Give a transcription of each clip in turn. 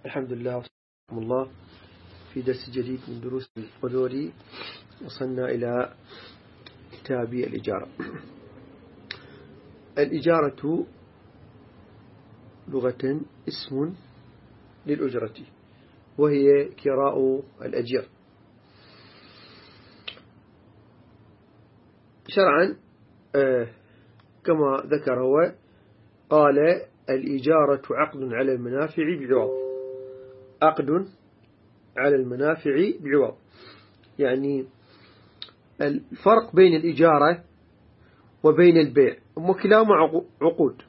الحمد لله وصحبه الله. في درس جديد من دروس القدوري وصلنا إلى كتاب الإجارة. الإجارة لغة اسم للأجرة، وهي كراء الأجير. شرعا كما ذكر هو قال الإجارة عقد على المنافع بعوض. عقد على المنافع بعوض، يعني الفرق بين الإجارة وبين البيع وكلاهما عقود،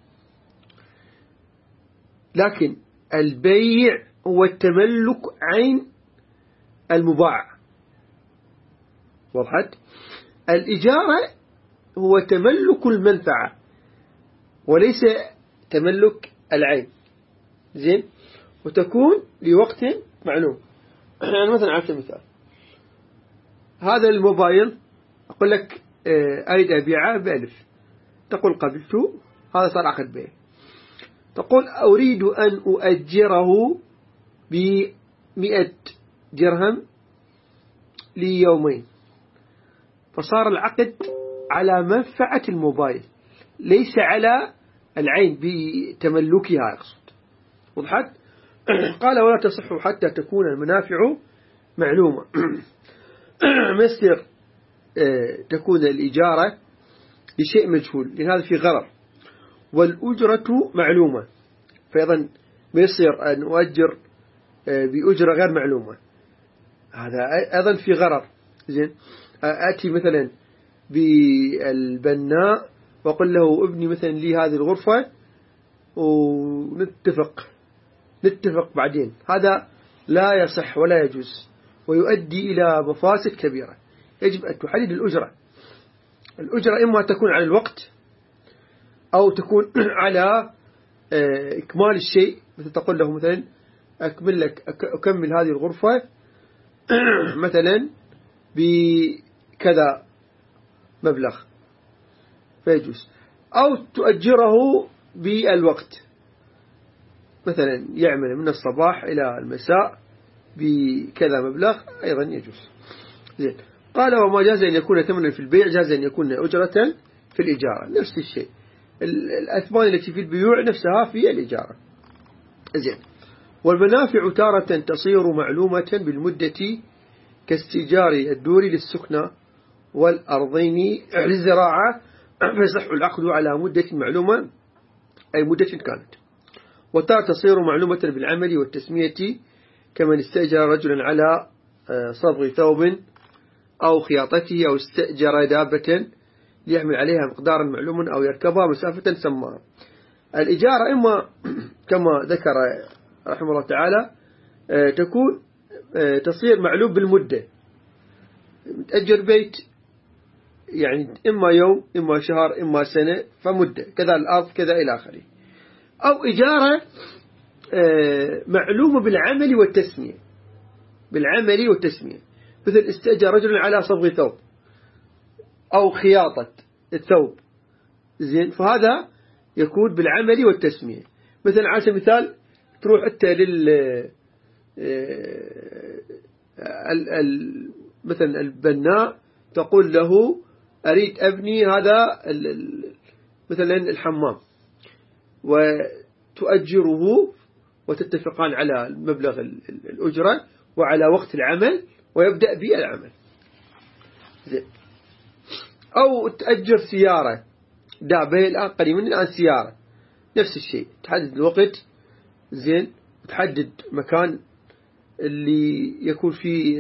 لكن البيع هو التملك عين المباع. وضحت؟ الإجارة هو تملك المنفعة وليس تملك العين. زين، وتكون لوقت معلوم. يعني مثلا على سبيل المثال هذا الموبايل أقول لك أريد أبيعه ب1000، تقول قبلت، هذا صار عقد بيع. تقول أريد أن أؤجره ب100 درهم ليومين، فصار العقد على منفعة الموبايل ليس على العين بتملكها يقصد. وضحت؟ قال ولا تصح حتى تكون المنافع معلومة. ما يصير تكون الإجارة بشيء مجهول، لأن هذا في غرر، والأجرة معلومة، فأيضا ما يصير أن أؤجر بأجرة غير معلومة، هذا أيضا في غرر. زين، أتي مثلا بالبناء وأقول له ابني مثلا لي هذه الغرفة ونتفق بعدين، هذا لا يصح ولا يجوز ويؤدي إلى مفاسد كبيرة. يجب أن تحدد الأجرة. الأجرة إما تكون على الوقت أو تكون على إكمال الشيء، مثل تقول له مثلا أكمل هذه الغرفة مثلا بكذا مبلغ فيجوز، أو تؤجره بالوقت، مثلا يعمل من الصباح إلى المساء بكذا مبلغ، أيضا يجوز. زين، قال وما جاز أن يكون ثمنا في البيع جاز أن يكون أجرة في الإجارة، نفس الشيء. الأثمان التي في البيوع نفسها في الإجارة. زين، والمنافع تارة تصير معلومة بالمدة كاستئجار الدور للسكنة والأرضين للزراعة، فيصح العقد على مدة معلومة أي مدة كانت. وتارة تصير معلومة بالعمل والتسمية كمن استأجر رجلا على صبغ ثوب أو خياطته، أو استأجر دابة ليحمل عليها مقدارا معلوما أو يركبها مسافة سماها. الإجارة إما كما ذكر رحمه الله تعالى تكون تصير معلوم بالمدة، تأجر بيت يعني إما يوم إما شهر إما سنة، فمدة كذا الأرض كذا إلى آخره. أو إجارة معلومة بالعمل والتسمية، بالعمل والتسمية، مثل استأجر رجل على صبغ ثوب أو خياطة الثوب. زين، فهذا يكون بالعمل والتسمية. مثلا على سبيل المثال تروح أنت مثلا البناء تقول له أريد أبني هذا مثلا الحمام، وتؤجره وتتفقان على مبلغ الأجرة وعلى وقت العمل ويبدأ بالعمل. زين، أو تأجر سيارة دابة، الآن قريبا الآن سيارة نفس الشيء، تحدد الوقت. زين، وتحدد مكان اللي يكون فيه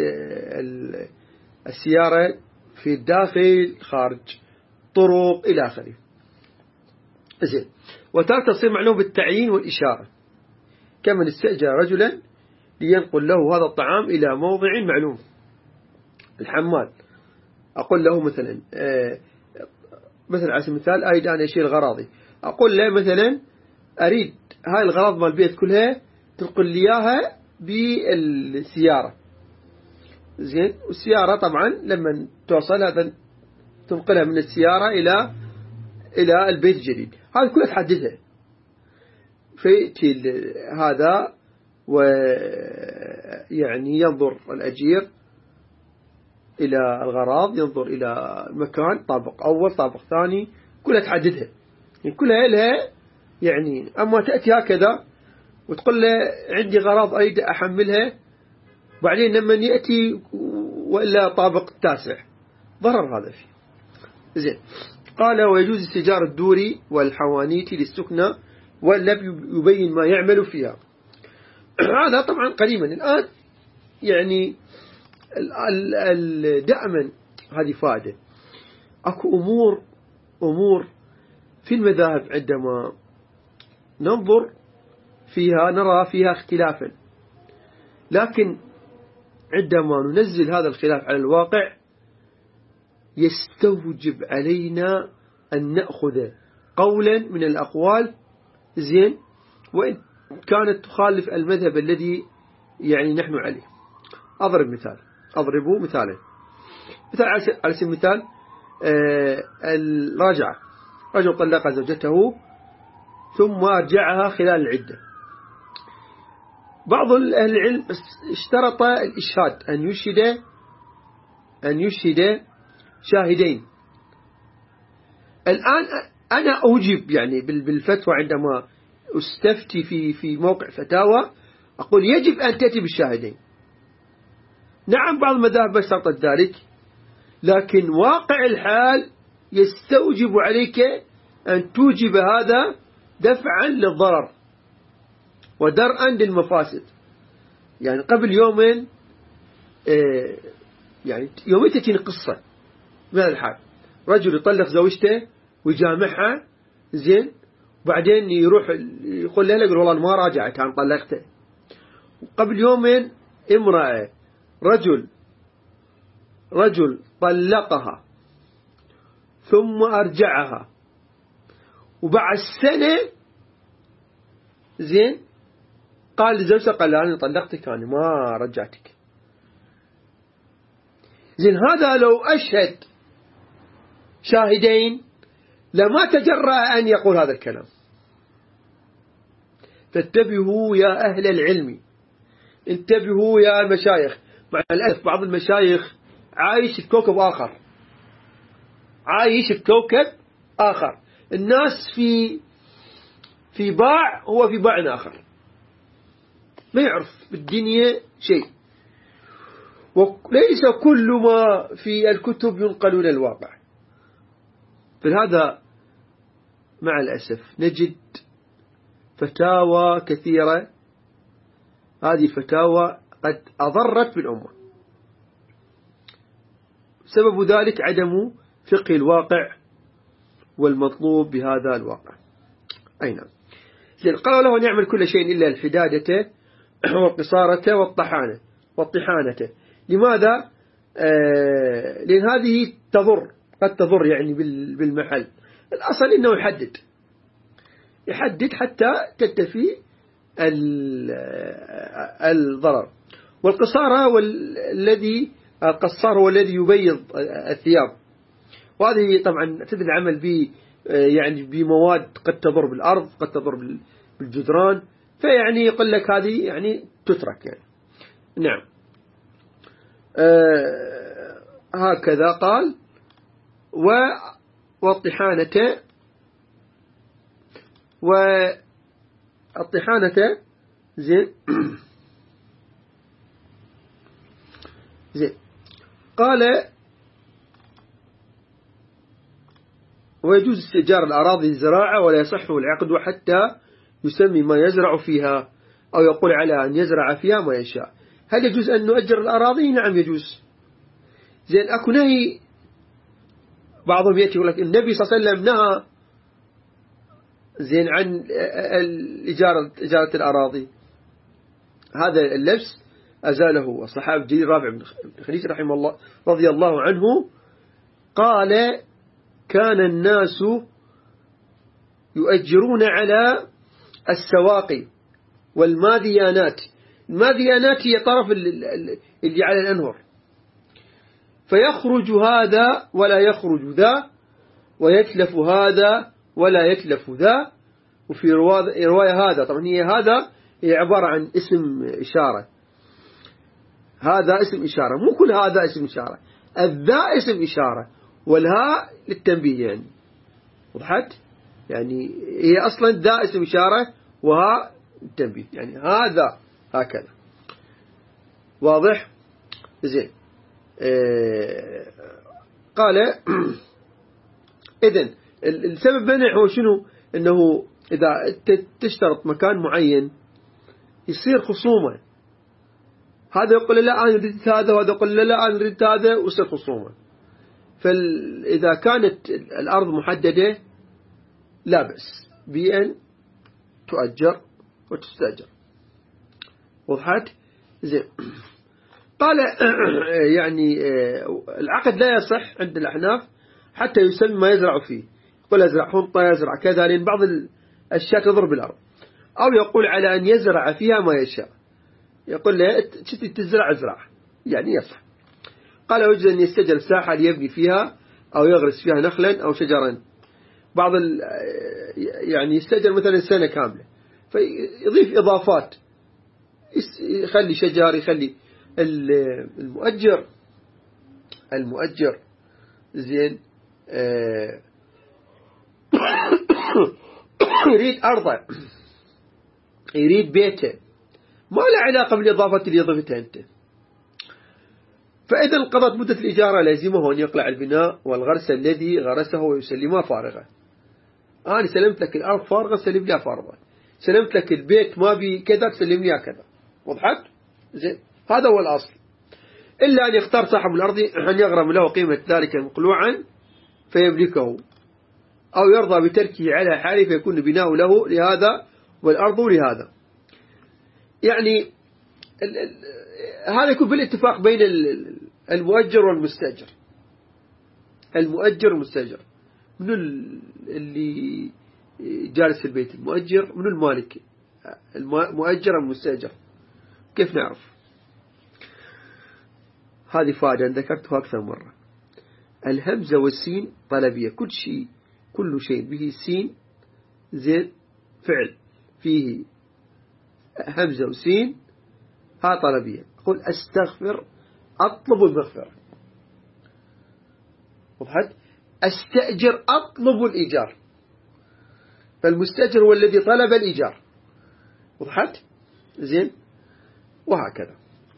السيارة في الداخل خارج طرق إلى آخره. زين، وتارة تصير معلومة بالتعيين والإشارة كمن استأجر رجلا لينقل له هذا الطعام إلى موضع معلوم. الحمال أقول له مثلا على سبيل المثال أريد أن أشيل غراضي، أقول له مثلا أريد هاي الغراض مال البيت كلها تنقل لي إياها بالسيارة. زين، والسيارة طبعا لما توصل هذا تنقلها من السيارة إلى البيت الجديد، هذا كله تحددها. فيأتي هذا ويعني ينظر الأجير إلى الغراض، ينظر إلى المكان، طابق أول طابق ثاني، كلها تحددها، يعني كلها لها يعني. أما تأتي هكذا وتقول له عندي غراض أريد أحملها، بعدين لما يأتي وإلا طابق تاسع، ضرر هذا فيه. زين. قال ويجوز استئجار الدوري والحوانيت للسكنة واللب يبين ما يعمل فيها. هذا طبعا قديما. الآن يعني دائما هذه فائدة. أكو أمور في المذاهب عندما ننظر فيها نرى فيها اختلافا، لكن عندما ننزل هذا الخلاف على الواقع يستوجب علينا أن نأخذ قولا من الأقوال، زين، وإن كانت تخالف المذهب الذي يعني نحن عليه. أضرب مثالا. مثال على سبيل المثال الرجعة. رجل طلق زوجته ثم أرجعها خلال العدة. بعض أهل العلم اشترط الإشهاد، أن يشهد شاهدين. الآن أنا أوجب يعني بالفتوى عندما استفتي في موقع فتاوى أقول يجب أن تأتي بالشاهدين. نعم بعض المذاهب اشترطت ذلك، لكن واقع الحال يستوجب عليك أن توجب هذا دفعا للضرر ودرءا للمفاسد. يعني قبل يومين يعني يومين تأتيني قصة من هذا الحال. رجل يطلق زوجته ويجامعها، زين، وبعدين يروح يقول لها يقول والله ما راجعت عن طلقته. قبل يومين امرأة رجل طلقها ثم أرجعها، وبعد سنة زين قال لزوجته قال أنا طلقتك أنا ما رجعتك. زين هذا لو أشهد شاهدين لما تجرأ أن يقول هذا الكلام. فانتبهوا يا أهل العلم، انتبهوا يا المشايخ. مع الأسف بعض المشايخ عايش في كوكب آخر، الناس في باع، هو في باع آخر، ما يعرف بالدنيا شيء، وليس كل ما في الكتب ينقل إلى الواقع. فلهذا مع الأسف نجد فتاوى كثيرة، هذه فتاوى قد أضرت بالأمة. سبب ذلك عدم فقه الواقع والمطلوب بهذا الواقع. أي نعم. قالوا له أن يعمل كل شيء إلا الحدادة والقصارة والطحانة. لماذا؟ لأن هذه قد تضر يعني بالمحل. الأصل إنه يحدد حتى تنتفي الضرر. والقصارة القصار هو الذي يبيض الثياب، وهذه طبعا تدري العمل يعني بمواد قد تضر بالأرض، قد تضر بالجدران، فيعني يقول لك هذه يعني تترك يعني. نعم. هكذا قال. والطحانة زين زين. قال ويجوز استئجار الأراضي الزراعة ولا يصح العقد حتى يسمي ما يزرع فيها أو يقول على أن يزرع فيها ما يشاء. هل يجوز أن نؤجر الأراضي؟ نعم يجوز. زين أكو نهي. بعضهم يأتي يقول لك النبي صلى الله عليه وسلم نهى زين عن إجارة الأراضي. هذا اللبس أزاله الصحابي الجليل رافع بن خديج رحمه الله رضي الله عنه. قال كان الناس يؤجرون على السواقي والماذيانات. الماذيانات هي طرف اللي على الأنهر، فيخرج هذا ولا يخرج ذا، ويتلف هذا ولا يتلف ذا. وفي رواية هذا طبعا هي هذا هي عبارة عن اسم إشارة. هذا اسم إشارة، مو كل هذا اسم إشارة. الذا اسم إشارة والهاء للتنبيه يعني. وضحت؟ يعني هي أصلا ذا اسم إشارة وهاء للتنبيه يعني هذا هكذا. واضح؟ زين. قال إذن السبب منع هو شنو؟ إنه إذا تشترط مكان معين يصير خصومة. هذا يقول لا أنا ردت هذا وهذا يقول لا أنا ردت هذا ويصير خصومة. فإذا كانت الأرض محددة لا بأس بأن تؤجر وتستأجر. وضحت؟ زين. قال يعني العقد لا يصح عند الأحناف حتى يسمى ما يزرع فيه. يقول يزرع حنطة يزرع كذا، لأن بعض الأشياء تضر بالأرض. أو يقول على أن يزرع فيها ما يشاء، يقول له تزرع ازرع يعني يصح. قال يجوز أن يستأجر ساحة ليبني فيها أو يغرس فيها نخلا أو شجرا. بعض يعني يستأجر مثلا سنة كاملة فيضيف إضافات، يخلي شجر، يخلي المؤجر زين يريد أرضه، يريد بيته، ما له علاقة بالإضافة اللي يضيفتها أنت. فإذا انقضت مدة الإجارة لازمه أن يقلع البناء والغرس الذي غرسه ويسلمها فارغة. أنا سلمت لك الأرض فارغة، سلم لها فارغة. سلمت لك البيت ما بي كذا، سلم لها كذا. وضحت؟ زين. هذا هو الأصل. إلا أن يختار صاحب الأرض أن يغرم له قيمة ذلك مقلوعا فيملكه، أو يرضى بتركه على حاله فيكون بناء له لهذا والأرض لهذا. يعني هذا يكون بالاتفاق بين المؤجر والمستأجر. المؤجر والمستأجر، من اللي جالس في البيت؟ المؤجر من المالك؟ المؤجر والمستأجر. كيف نعرف؟ هذه فائدة ذكرتها أكثر مرة. الهمزة والسين طلبية. كل شيء به سين زين فعل فيه همزة وسين ها طلبية. قل أستغفر، أطلب المغفرة. وضحت؟ أستأجر، أطلب الإيجار. فالمستأجر هو الذي طلب الإيجار. وضحت؟ زين. وهكذا.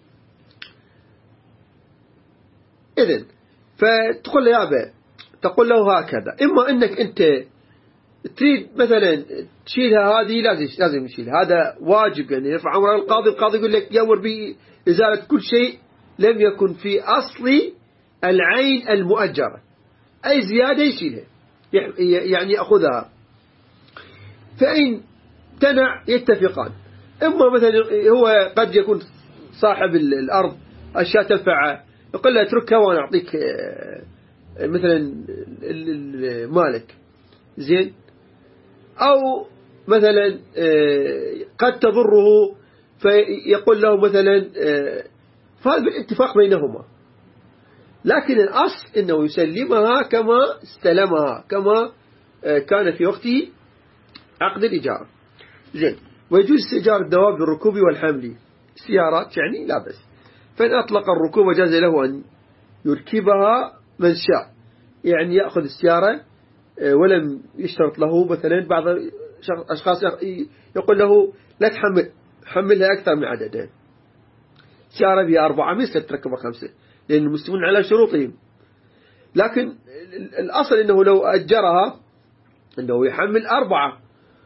إذن فتقول له يا أبا، تقول له هكذا، إما أنك أنت تريد مثلا تشيلها، هذه لازم يشيل، هذا واجب يعني يرفع أمر القاضي. القاضي يقول لك يأمر بإزالة كل شيء لم يكن في أصل العين المؤجرة، أي زيادة يشيلها يعني يأخذها. فإن تنع يتفقان. إما مثلا هو قد يكون صاحب الأرض أشياء تنفعه، يقول له اتركها وأنا أعطيك مثلا المالك زين. أو مثلا قد تضره فيقول له مثلا، فهذا بالاتفاق بينهما. لكن الأصل أنه يسلمها كما استلمها، كما كان في وقت عقد الإجارة. زين. ويجوز استئجار الدواب للركوب والحمل، السيارات يعني لا بأس. فإن أطلق الركوب جاز له أن يركبها من شاء، يعني يأخذ السيارة ولم يشترط له. مثلا بعض أشخاص يقول له لا حملها أكثر من عددين، سيارة بها 4 مثل تركبها 5، لأن المسلمون على شروطهم. لكن الأصل أنه لو أجرها أنه يحمل 4،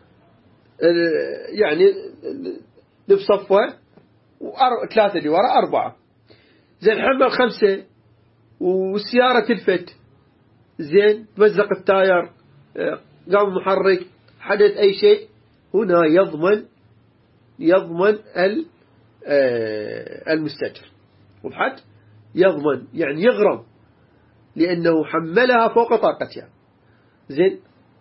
يعني بصفة و3 اللي وراء 4. زين. حمل 5 والسيارة تلفت، زين، تمزق التاير، قام محرك، حدث أي شيء، هنا يضمن المستأجر. وضحت؟ يضمن يعني يغرم، لأنه حملها فوق طاقتها. زين.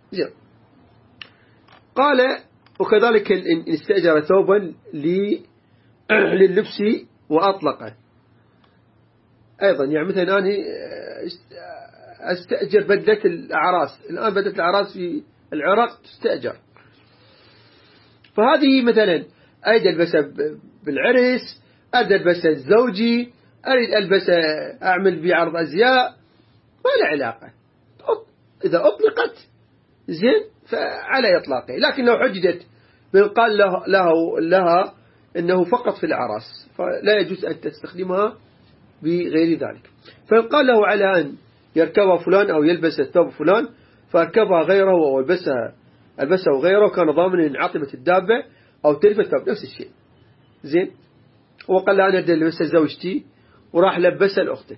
قال وكذلك إن استأجر ثوبا لللبس وأطلقه أيضا. يعني مثلا أنا أستأجر بدلة الأعراس، الآن بدلة الأعراس في العراق تستأجر، فهذه مثلا أريد ألبسه بالعرس، أريد ألبسه الزوجي، أريد ألبسه أعمل بعرض أزياء، ما له علاقة. إذا أطلقت زين فعلى إطلاقه. لكن لو حجدت من قال لها إنه فقط في الأعراس فلا يجوز أن تستخدمها بغير ذلك. فقال له على أن يركبها فلان أو يلبس الثوب فلان فأركبها غيره أو ألبسه غيره كان ضامنا إن عطبت الدابة أو تلف الثوب، نفس الشيء. زين. وقال له أنا بدي ألبسها زوجتي وراح لبسها لأخته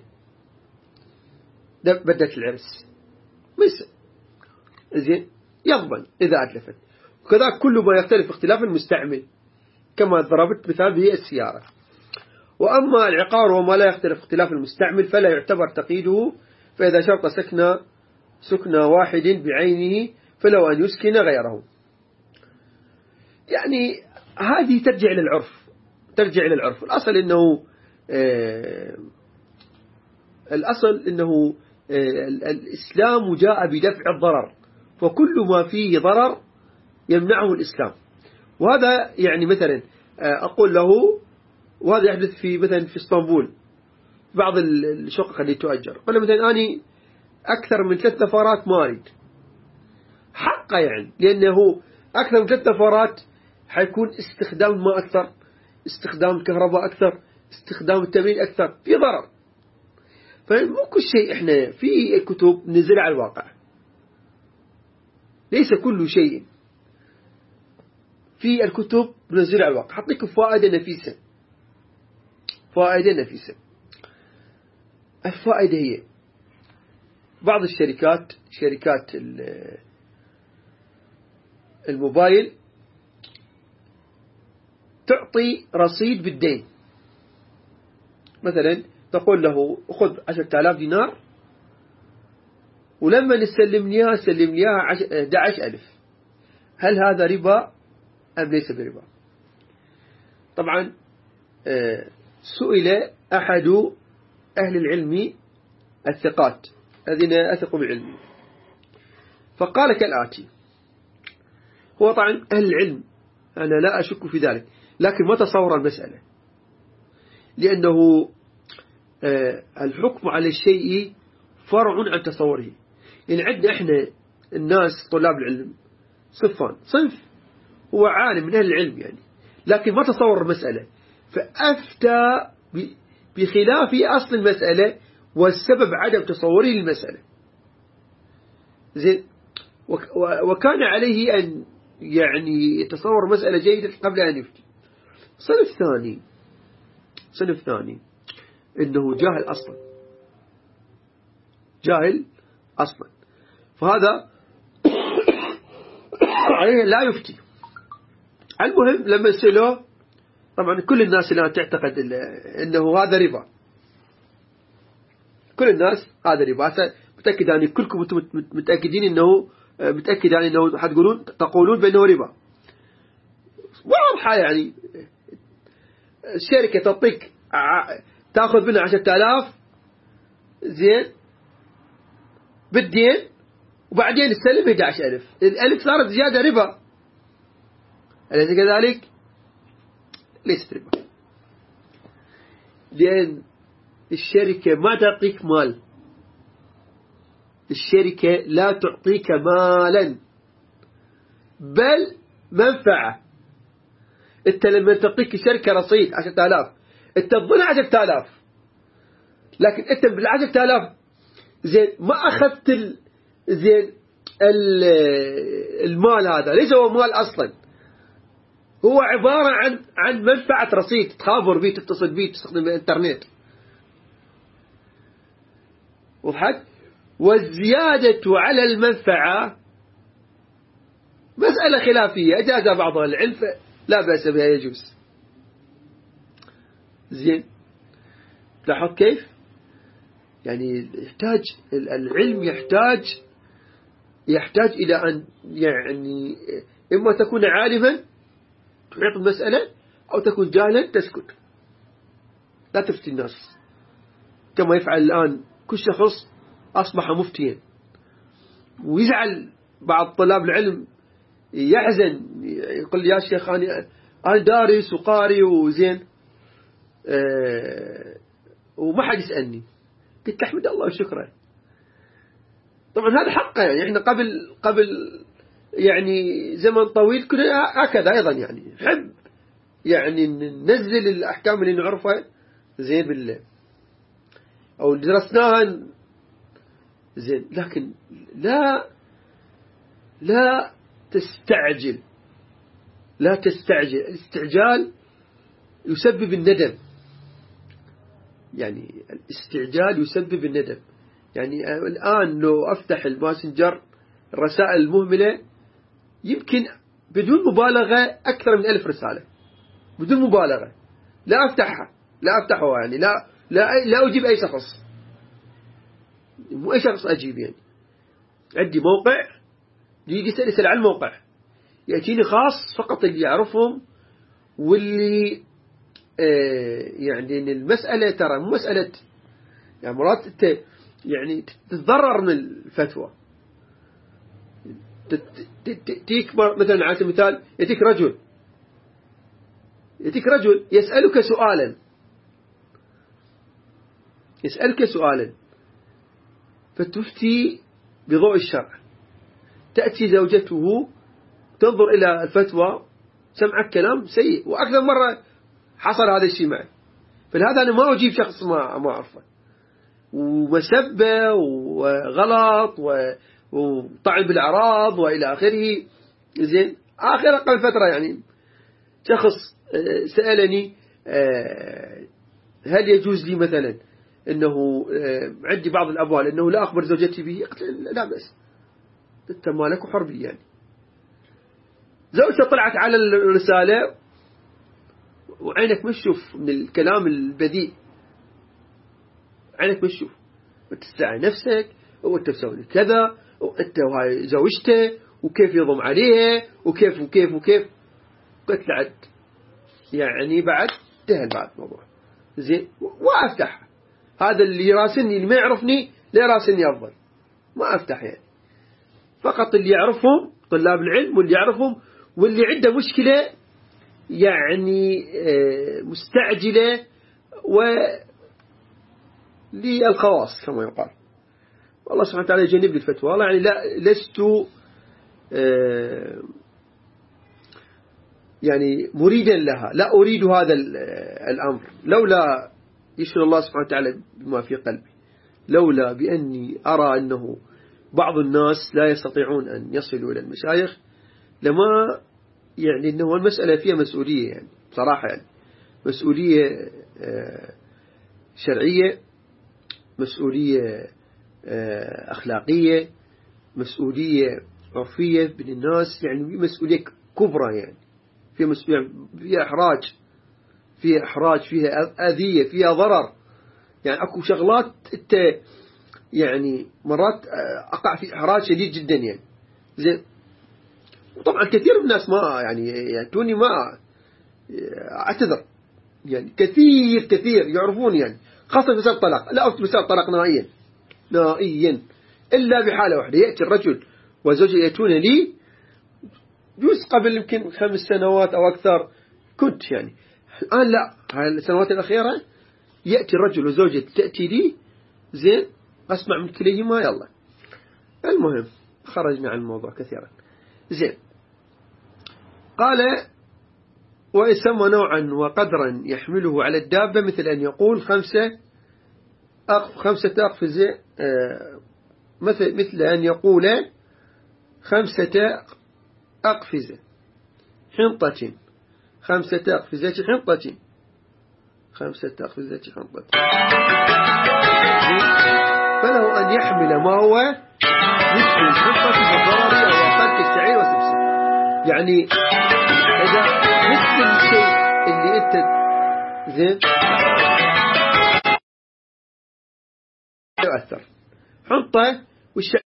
بدت العرس مثل زين يضمن إذا أتلفت. وكذا كل ما يختلف اختلاف المستعمل كما ضربت مثال به السيارة. وأما العقار وما لا يختلف اختلاف المستعمل فلا يعتبر تقييده، فإذا شرط سكن واحد بعينه فلو أن يسكن غيره. يعني هذه ترجع إلى العرف. الأصل إنه الإسلام جاء بدفع الضرر، فكل ما فيه ضرر يمنعه الإسلام. وهذا يعني مثلا أقول له، وهذا يحدث مثلا في اسطنبول بعض الشقق اللي تؤجر، قال مثلا أنا أكثر من 3 نفرات ما أريد حقا، يعني لأنه أكثر من 3 نفرات حيكون استخدام الماء أكثر، استخدام الكهرباء أكثر، استخدام التمرين أكثر، في ضرر. فمو كل شيء إحنا في الكتب نزل على الواقع، ليس كل شيء في الكتب نزل على الواقع. حطيك فائدة نفيسة. الفائدة هي بعض شركات الموبايل تعطي رصيد بالدين. مثلا تقول له أخذ 10,000 دينار ولما سلم لي 11,000. هل هذا ربا أم ليس بربا؟ طبعا سئل أحد أهل العلم الثقات الذين أثقوا بالعلم فقال كالآتي. هو طبعا أهل العلم أنا لا أشك في ذلك، لكن ما تصور المسألة، لأنه الحكم على الشيء فرع عن تصوره. يعني عندنا إحنا الناس طلاب العلم صنف هو عالم من أهل العلم يعني، لكن ما تصور المسألة فأفتى بخلاف أصل المسألة والسبب عدم تصوره للمسألة. زين. وكان عليه أن يعني يتصور مسألة جيدة قبل أن يفتي. صنف ثاني إنه جاهل أصلا فهذا عليه لا يفتي. المهم لما سألوه، طبعا كل الناس الآن تعتقد إنه هذا ربا، كل الناس هذا ربا. متأكد أن كلكم متأكدين أنه تقولون بأنه ربا واضحة. يعني الشركة تعطيك تأخذ منها 10,000 زين بالدين وبعدين تسلم 11,000. الألف صارت زيادة ربا، أليس كذلك؟ ليست ربا، لأن الشركة ما تعطيك مال، الشركة لا تعطيك مالا بل منفعة. انت لما تعطيك الشركة رصيد 10,000 انت تظن 10,000، لكن انت بال10,000 زين ما أخذت زين المال هذا ليس هو مال أصلا، هو عبارة عن منفعة رصيد تخابر به، تتصل به، تستخدم الانترنت. وضحت؟ والزيادة على المنفعة مسألة خلافية أجاز بعض العلم لا بأس بها، يجوز. زين. لاحظ كيف؟ يعني العلم يحتاج إلى أن يعني إما تكون عالما تحيط المسألة أو تكون جاهلا تسكت لا تفتي الناس كما يفعل الآن كل شخص أصبح مفتيا. ويزعل بعض طلاب العلم، يحزن يقول يا شيخ أنا دارس وقاري وزين وما حد يسألني. قلت أحمد الله وشكرا. طبعا هذا حقه يعني. إحنا قبل يعني زمن طويل كنا هكذا أيضا يعني نحب يعني ننزل الأحكام اللي نعرفها زين بالله أو درسناها زين، لكن لا تستعجل. الاستعجال يسبب الندم. يعني الاستعجال يسبب الندم. يعني الآن لو أفتح الماسنجر الرسائل المهملة يمكن بدون مبالغة أكثر من 1000 رسالة بدون مبالغة. لا أفتحها يعني لا أجيب أي شخص، مو أي شخص أجيب يعني. عندي موقع يجي يسأل عن الموقع يأتيني خاص فقط اللي يعرفهم واللي يعني المسألة ترى مو مسألة يعني مرات انت يعني تتضرر من الفتوى. تيك مثلا على سبيل المثال يأتيك رجل يسألك سؤالا فتفتي بضوء الشرع. تأتي زوجته تنظر إلى الفتوى سمعك كلام سيء، وأكثر مرة حصل هذا الشيء معي. فلهذا أنا ما أجيب شخص ما أعرفه، ومسبة وغلط وطعن بالأعراض وإلى آخره. زين قبل فترة يعني شخص سألني هل يجوز لي مثلا أنه عندي بعض الأموال أنه لا أخبر زوجتي به. قلت لا بأس، أنت مالك وحر بي يعني. زوجته طلعت على الرسالة وعينك مش تشوف من الكلام البذيء، عينك مش تشوف، وتستعي نفسك وانت تسوي كذا وانت وهاي زوجته وكيف يضم عليها وكيف. قلت لعد يعني بعد انتهى بعد الموضوع. زين وافتح هذا اللي يراسلني اللي ما يعرفني لا يراسلني أفضل، ما أفتح يعني. فقط اللي يعرفهم طلاب العلم واللي يعرفهم واللي عنده مشكلة يعني مستعجلة وللخواص كما يقال. والله سبحانه وتعالى يجنب لي الفتوى. والله يعني لست يعني مريدا لها، لا أريد هذا الأمر، لولا يشفي الله سبحانه وتعالى بما في قلبي، لولا بأني أرى أنه بعض الناس لا يستطيعون أن يصلوا إلى المشايخ لما يعني أنه المسألة فيها مسؤولية يعني بصراحة يعني مسؤولية شرعية، مسؤولية أخلاقية، مسؤولية عرفية بين الناس، يعني مسؤولية كبرى يعني فيها مسؤولية، فيها إحراج، فيها أذية، فيها ضرر. يعني أكو شغلات أنت يعني مرات أقع في إحراج شديد جدا يعني. زين وطبعا كثير من الناس ما يعني توني ما أعتذر يعني كثير يعرفون يعني، خاصة مسألة الطلاق. لا أفتي مسألة الطلاق نهائيا إلا بحالة واحدة، يأتي الرجل وزوجه يأتون لي جوز قبل يمكن 5 سنوات أو أكثر كنت يعني. الآن لا، هاي السنوات الأخيرة يأتي الرجل وزوجه تأتي لي زين أسمع من كليهما يلا. المهم خرجنا عن الموضوع كثيرا. زين قال ويسمى نوعا وقدرا يحمله على الدابة، مثل أن يقول 5 أقفزة، مثل أن يقول 5 أقفزة حنطة، 5 أقفزة حنطة، 5 أقفزة حنطة. فله أن يحمل ما هو مثل الحنطة بالضرر أو أقل كالشعير والسبسة. يعني إذا مثل الشيء اللي أنت زين يؤثر، حنطة والشعير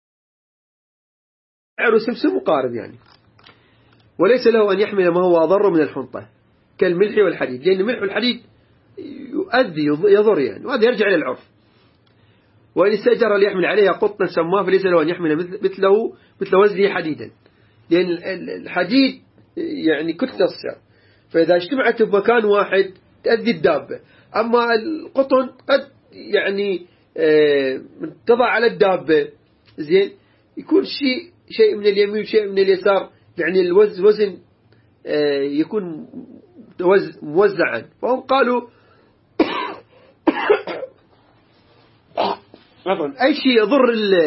والسبسة مقارب يعني. وليس له أن يحمل ما هو أضر من الحنطة كالملح والحديد، لأن الملح والحديد يؤذي يضر يعني، وهذا يرجع إلى العرف. وإن استأجر ليحمل عليها قطنا سماه فليس له أن يحمل مثل وزنه حديدا، لأن الحديد يعني كتلة الصغيرة فإذا اجتمعت بمكان واحد تأذي الدابة. أما القطن قد يعني تضع على الدابة زين يكون شيء من اليمين وشيء من اليسار، يعني الوزن يكون موزعا. فهم قالوا أي شيء يضر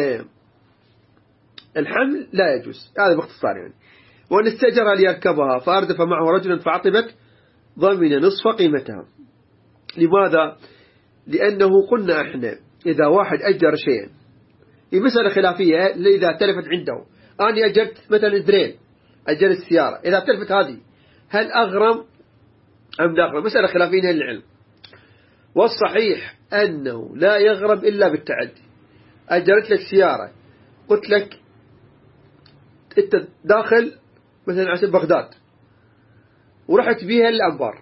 الحمل لا يجوز، هذا باختصار يعني. وأن استأجر ليركبها فأردف معه رجلا فعطبت ضمن نصف قيمتها. لماذا؟ لأنه قلنا احنا إذا واحد أجر شيئا، هي مسألة خلافية، إذا تلفت عنده، أنا أجرت مثلا درين، أجرت السيارة، إذا تلفت هذه هل أغرم أم لا أغرم؟ مسألة خلافية أهل العلم. والصحيح أنه لا يغرم إلا بالتعدي. أجرت لك سيارة، قلت لك أنت داخل مثلا عشان بغداد ورحت بيها للأنبار،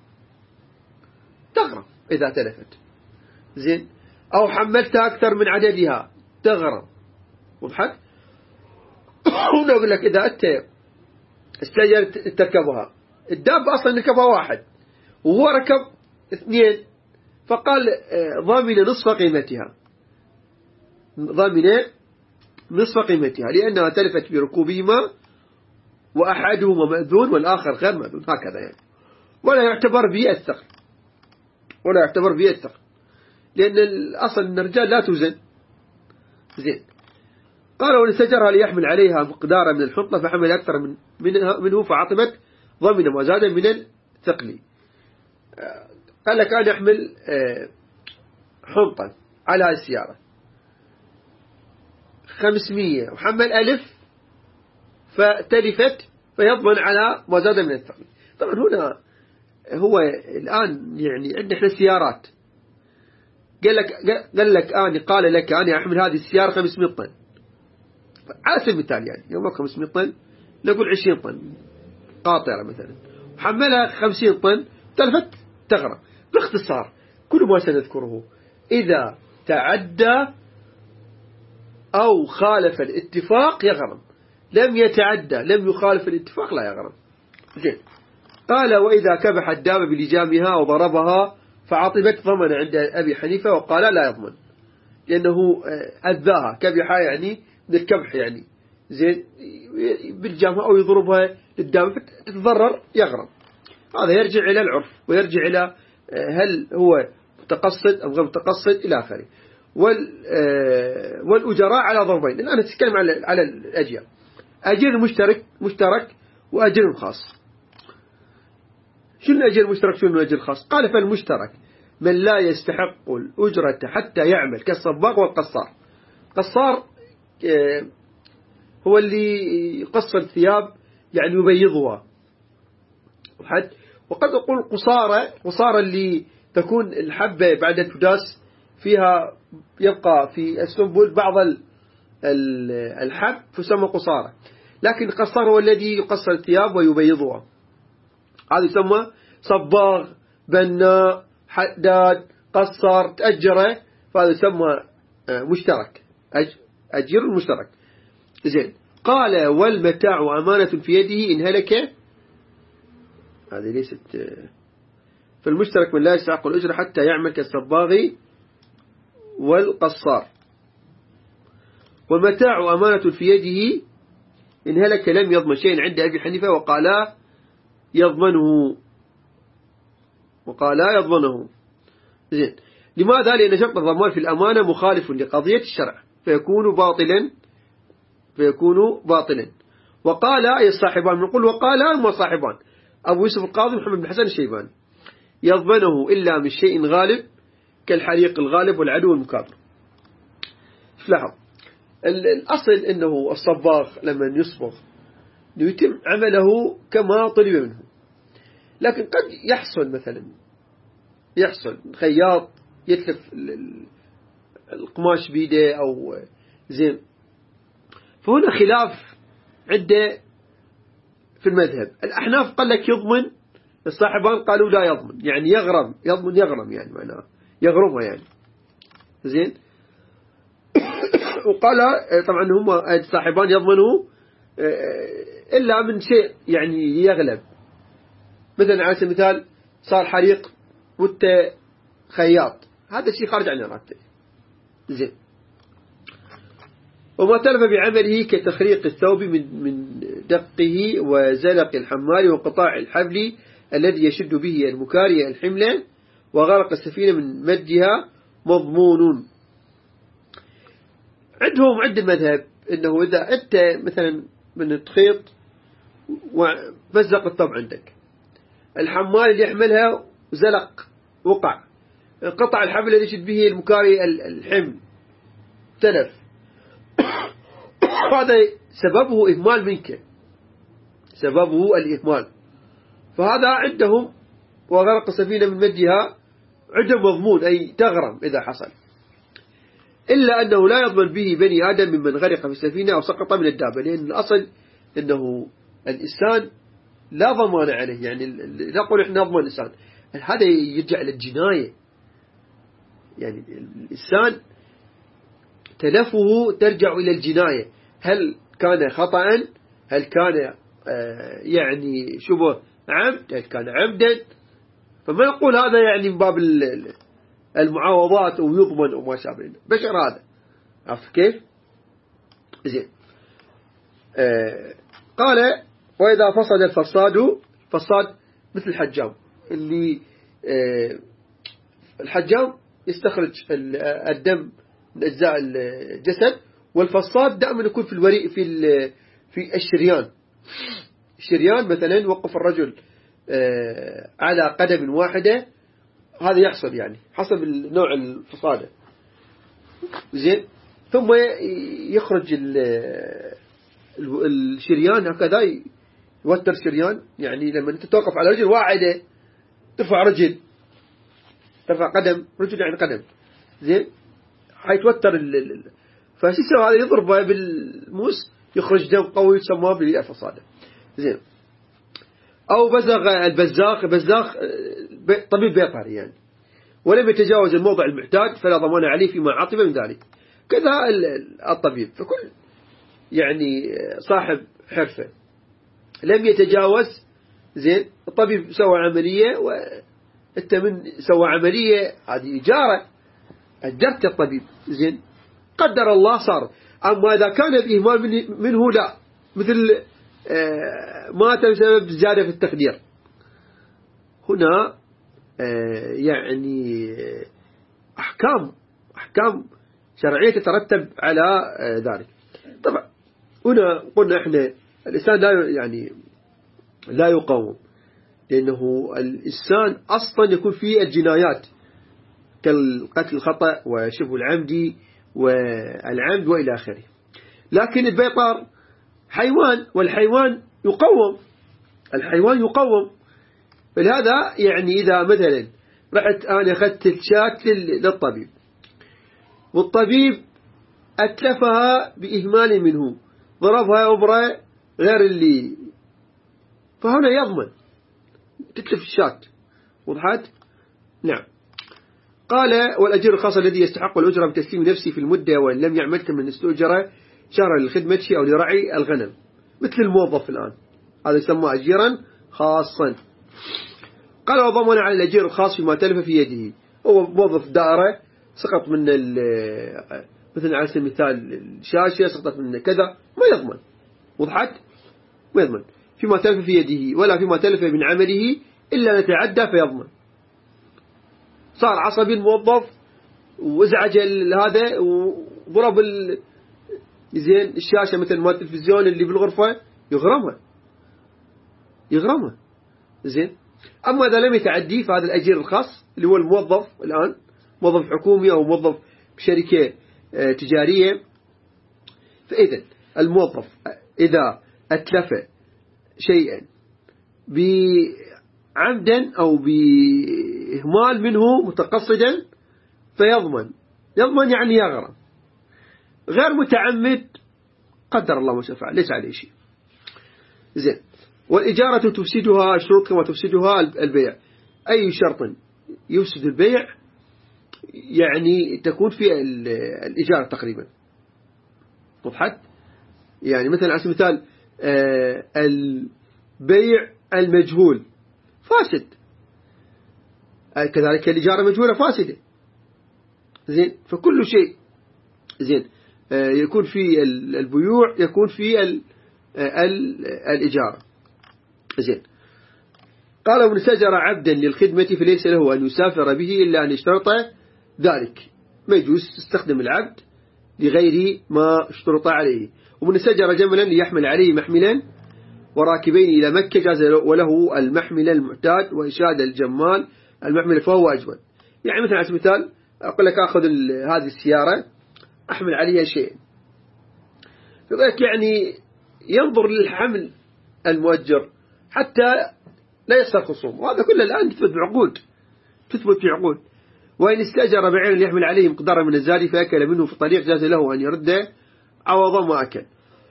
تغرم إذا تلفت زين، أو حملتها أكثر من عددها تغرم. وضحت؟ ونقول لك إذا أنت استأجرت تركبها، الدابة أصلا ركبها واحد وهو ركب اثنين، فقال ضامن نصف قيمتها، ضامن نصف قيمتها لأنها تلفت بركوبهما وأحدهما مأذون والآخر غير مأذون، هكذا يعني. ولا يعتبر به الثقل، ولا يعتبر به الثقل، لأن الأصل أن الرجال لا توزن زين. قال وإن استأجرها ليحمل عليها مقدارا من الحنطة فحمل أكثر منه فعطبت ضمن ما زاد من الثقل. قال لك أنا أحمل حنطة على السيارة 500 وحمل 1000 فتلفت فيضمن على ما زاد من الثقل. طبعا هنا هو الآن يعني عندنا احنا سيارات، قال لك أنا أحمل هذه السيارة 500 طن على سبيل المثال، يعني يوم 500 طن نقول 20 طن قاطرة مثلا، وحملها 50 طن تلفت تغرم. باختصار كل ما سنذكره إذا تعدى أو خالف الاتفاق يغرم، لم يتعدى لم يخالف الاتفاق لا يغرم. جيد. قال وإذا كبح الدابة بلجامها وضربها فعطبت ضمن عند أبي حنيفة وقال لا يضمن، لأنه أذاها، كبحها يعني من الكبح يعني زين بالجامها أو يضربها للدابة تتضرر يغرم. هذا يرجع إلى العرف ويرجع إلى هل هو متقصد أو غير متقصد إلى آخره. والأجراء على ضربين. الآن نتكلم على الأجير، أجير مشترك وأجير خاص. شنو الأجير المشترك شنو الأجير الخاص؟ قال فالمشترك من لا يستحق الأجرة حتى يعمل كالصباغ والقصار. قصار هو اللي يقصر الثياب يعني يبيضها، وقد أقول قصارة اللي تكون الحبة بعد التداس فيها يبقى في السنبل بعض الحب تسمى قصارة، لكن قصار هو الذي يقصر الثياب ويبيضها، هذا يسمى صباغ بناء حداد قصر تأجره، فهذا يسمى مشترك أجير المشترك زين. قال والمتاع أمانة في يده إن هلك، هذه ليست فالمشترك من لا يستحق الأجرة حتى يعمل كالصباغ والقصار. والمتاع أمانة في يده إن هلك لم يضمن شيء عند أبي حنيفة وقالا يضمنه زين. لماذا؟ لأن شرط الضمان في الأمانة مخالف لقضية الشرع فيكون باطلا. وقال أي الصاحبان نقول وقال هما صاحبان أبو يوسف القاضي محمد بن حسن الشيباني يضمنه إلا من شيء غالب كالحريق الغالب والعدو المكابر. لاحظ الأصل أنه الصباغ لما يصبغ يتم عمله كما طلب منه، لكن قد يحصل خياط يتلف القماش بيده أو زين، فهنا خلاف عدة في المذهب. الأحناف قال لك يضمن، الصاحبان قالوا لا يضمن، يعني يغرم يعني معناه يغرمها يعني زين. وقال طبعا هم الصاحبان يضمنوا إلا من شيء يعني يغلب مثلا على سبيل المثال صار حريق وانت خياط، هذا الشيء خارج عن إرادتك. زين. وما تلف بعمله كتخريق الثوب من دقه وزلق الحمال وانقطاع الحبل الذي يشد به المكاري الحملة وغرق السفينة من مدها مضمون. عندهم عند المذهب إنه إذا أنت مثلا من تخيط ومزق الثوب عندك، الحمال اللي يحملها زلق وقع، انقطع الحبل الذي يشد به المكاري الحمل تلف، هذا سببه إهمال منك، سببه الإهمال، فهذا عندهم وغرق السفينة من مدها عندهم مضمون، أي تغرم إذا حصل، إلا أنه لا يضمن به بني آدم ممن غرق في السفينة أو سقط من الدابة، لأن الأصل أنه الإنسان لا ضمان عليه، يعني نقول إحنا نضمن الإنسان، هذا يرجع للجناية، يعني الإنسان تلفه ترجع إلى الجناية، هل كان خطأ، هل كان يعني شبه عمد، هل كان عمدا، فما نقول هذا يعني من باب المعاوضات ويضمن وما شابه، بشر هذا، عرفت كيف؟ زين. قال وإذا فصد الفصاد مثل الحجام، اللي الحجام يستخرج الدم من أجزاء الجسد، والفصاد دائما يكون في الوريق في الشريان مثلا وقف الرجل على قدم واحدة، هذا يحصل يعني حسب نوع الفصادة. زين. ثم يخرج الشريان هكذا، يوتر الشريان، يعني لما أنت توقف على رجل واحدة ترفع رجل، ترفع قدم، رجل يعني قدم، زين، حيتوتر فشو يسوي هذا؟ يضربه بالموس يخرج دم قوي يسمى بالفصادة. زين. أو بزغ البزاخ طبيب بيطري يعني، ولم يتجاوز الموضع المعتاد فلا ضمان عليه فيما عطب من ذلك، كذا الطبيب، فكل يعني صاحب حرفة لم يتجاوز، زين، الطبيب سوى عملية وانت من سوى عملية، هذه إجارة، أجرت الطبيب، زين، قدر الله صار. أما إذا كان بإهمال منه لا، مثل مات بسبب زيادة في التخدير، هنا يعني أحكام شرعية تترتب على ذلك. طبعا هنا قلنا إحنا الإنسان لا يقاوم، لأنه الإنسان أصلا يكون فيه الجنايات كالقتل الخطأ وشبه العمدي والعمد وإلى آخره، لكن البيطار حيوان، والحيوان يقوم، الحيوان يقوم. فلهذا يعني إذا مثلا رحت أنا أخذت الشاة للطبيب والطبيب أتلفها بإهمال منه، ضربها أبرة غير اللي، فهنا يضمن تتلف الشاة. وضحت؟ نعم. قال والأجير الخاص الذي يستحق الأجرة بتسليم نفسه في المدة وإن لم يعمل كمن استؤجر شهرا للخدمة أو لرعي الغنم، مثل الموظف الآن، هذا يسمى أجيرا خاصا. قال وضمن على الأجير الخاص فيما تلف في يده، هو موظف دائرة سقط من مثل على سبيل المثال الشاشة سقطت من كذا، ما يضمن. وضحت؟ ما يضمن فيما تلف في يده ولا فيما تلف من عمله إلا نتعدى فيضمن. صار عصبي الموظف وازعج هذا وضرب زين الشاشة مثل ما التلفزيون اللي بالغرفة، يغرمها. زين. أما إذا لم يتعدي فهذا الأجير الخاص اللي هو الموظف الآن، موظف حكومي أو موظف بشركة تجارية، فإذا الموظف إذا أتلف شيئا بعمدا أو بإهمال منه متقصدا فيضمن يعني يغرم، غير متعمد قدر الله ما شاء فعل ليس عليه شيء. زين. والإجارة تفسدها الشروط كما تفسدها البيع، أي شرط يفسد البيع يعني تكون في الإجارة تقريبا. وضحت؟ يعني مثلا على سبيل المثال البيع المجهول فاسد. كذلك الإجارة مجهولة فاسدة. زين. فكل شيء زين يكون في البيوع يكون في الإجارة. زين. قال ومن استأجر عبدا للخدمة فليس له أن يسافر به إلا أن يشترط ذلك. ما يجوز تستخدم العبد لغير ما اشترط عليه. ومن استأجر جملا ليحمل عليه محملا وراكبين إلى مكة جاز وله المحمل المعتاد وإنشاد الجمال المحمل فهو أجود. يعني مثلا على سبيل المثال أقول لك أخذ هذه السيارة أحمل عليها شيء، فذلك يعني ينظر للحمل المؤجر حتى لا يصير خصوم، وهذا كله الآن تثبت في عقود. وإن استأجر بعير يحمل عليه مقدار من الزاد فأكل منه في الطريق جاز له أن يرده عوضا ما أكل.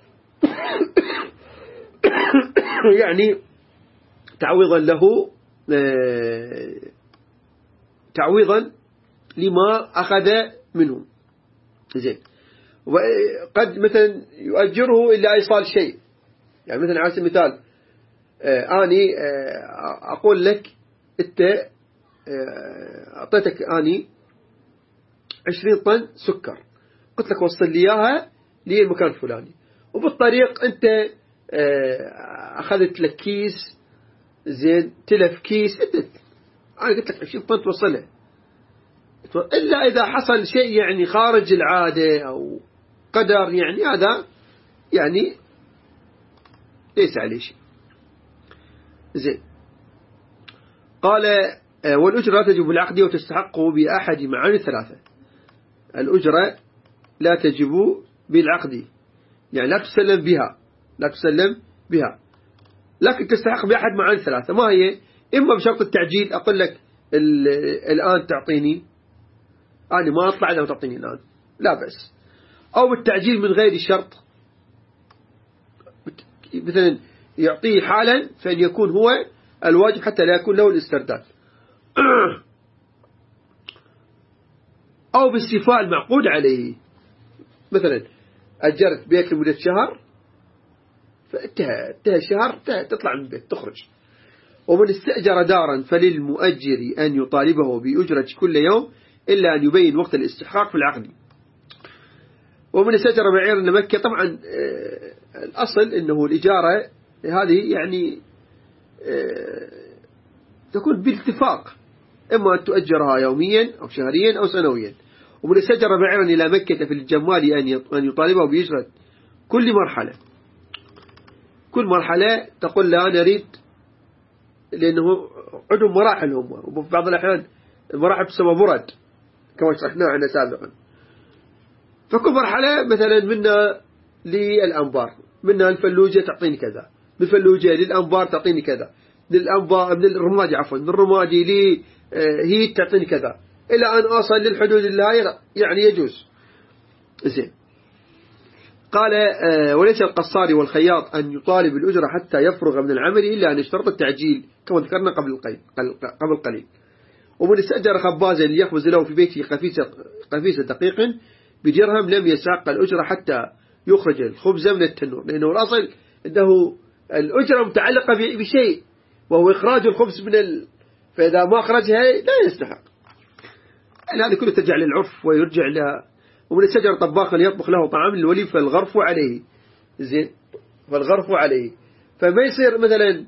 يعني تعويضا له تعويضا لما أخذ منه. زين. وقد مثلا يؤجره إلا إيصال شيء، يعني مثلا على سبيل المثال أني أقول لك أنت أعطيتك أني 20 طن سكر، قلت لك وصل لي إياها للمكان الفلاني، وبالطريق أنت أخذت لك كيس، زين، تلف كيس، أنا قلت لك 20 طن توصله، إلا إذا حصل شيء يعني خارج العادة أو قدر، يعني هذا يعني ليس عليه شيء. زين. قال والأجرة لا تجب بالعقد وتستحق بأحد معاني الثلاثة. الأجرة لا تجب بالعقد، يعني لا تسلم بها، لكن تستحق بأحد معاني الثلاثة. ما هي؟ إما بشرط التعجيل، أقول لك الآن تعطيني، أنا ما أطلع إذا ما تعطيني الآن، لا بأس. أو بالتعجيل من غير الشرط، مثلا يعطيه حالا فإن يكون هو الواجب حتى لا يكون له الاسترداد. أو باستيفاء المعقود عليه، مثلا أجرت بيت لمدة شهر فانتهى الشهر تطلع من البيت تخرج. ومن استأجر دارا فللمؤجر أن يطالبه بأجرة كل يوم إلا أن يبين وقت الاستحقاق في العقد. ومن استأجر بعير لمكة، طبعا الأصل أنه الإجارة هذه يعني تكون بالاتفاق، إما أن تؤجرها يوميا أو شهريا أو سنويا. ومن استأجر بعيرا إلى مكة في الجمال أن يطالبه بأجرة كل مرحلة تقول لا أنا أريد، لأنه عندهم مراحل هم، وفي بعض الأحيان المراحل تسمى برد كما شرحنا عنها سابقا. فكل مرحلة مثلا منا للأنبار، منا الفلوجة تعطيني كذا، من الفلوجة للأنبار تعطيني كذا، من الرمادي من الرمادي لهيت تعطيني كذا، إلى أن أصل للحدود اللي يعني يجوز. زين. قال وليس القصار والخياط أن يطالب الأجرة حتى يفرغ من العمل إلا أن يشترط التعجيل كما ذكرنا قبل قليل. ومن استأجر خبازا ليخبز له في بيته قفيصة دقيق بدرهم لم يستحق الأجرة حتى يخرج الخبز من التنور، لأنه الأصل أنه الأجرة متعلقة بشيء وهو إخراج الخبز فإذا ما أخرجها لا يستحق. هذا كله ترجع للعرف ويرجع لها. ومن استأجر طباخا يطبخ له طعام للولي فالغرف عليه. زين. فالغرف عليه، فما يصير مثلا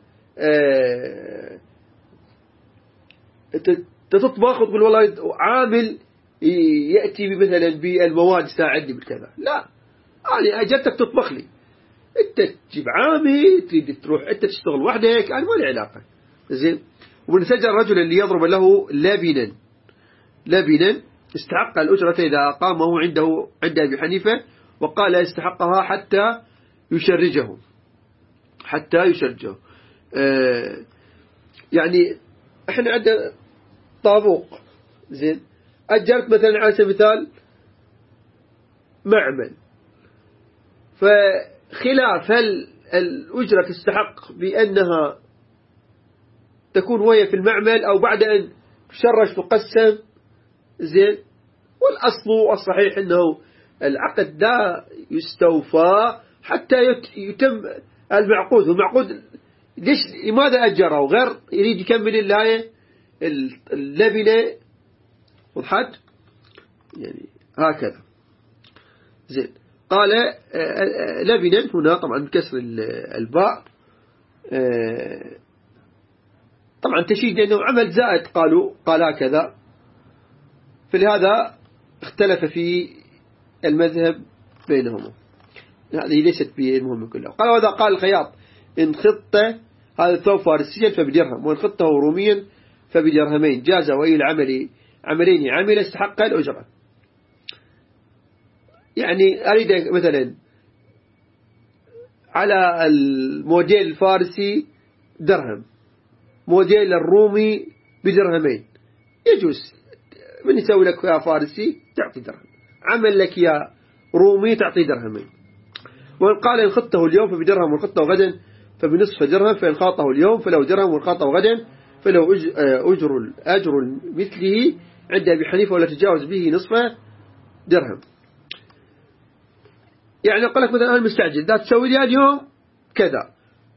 تطبخ وتقول والله عامل يأتي مثلا بالمواد يساعدني بالكذا، لا، أنا أجرتك تطبخ لي، أنت تجيب عامل تريد تروح أنت تشتغل وحدك، أنا ما لي علاقة. زين. ومن استأجر رجلا ليضرب له لبنا استحق الأجرة إذا أقامه عند أبي حنيفة، وقال استحقها حتى يشرجه. يعني احنا عندنا طابوق، زين، أجرت مثلا على سبيل المثال معمل، فخلاف هل الأجرة تستحق بأنها تكون وهي في المعمل أو بعد أن تشرج تقسم. زين. والأصل الصحيح أنه العقد لا يستوفى حتى يتم المعقود، والمعقود لماذا أجره غير يريد يكمل الآية اللبنة؟ وضحت يعني هكذا. زين قال لبنا هنا طبعا بكسر الباء، طبعا تشيد لأنه عمل زائد قال هكذا، فلهذا اختلف في المذهب بينهما. هذه ليست بالمهم كلها. قال وإذا قال الخياط إن خط هذا الثوب فارسيا فبدرهم، وإن خطه روميا فبدرهمين، جاز وأي عملين عمل استحق الأجرة. يعني أريد مثلا على الموديل الفارسي درهم، موديل الرومي بدرهمين، يجوز من يسوي لك يا فارسي تعطي درهم، عمل لك يا رومي تعطي درهمين. وإن قال إن خطه اليوم فبدرهم وإن خطه غدا فبنصف درهم، فإن خاطه اليوم فلو درهم وإن خاطه غدا فلو أجر مثله عند أبي حنيفة ولا تجاوز به نصف درهم. يعني قال لك مثلا أنا مستعجل ذات تسوي لي اليوم كذا،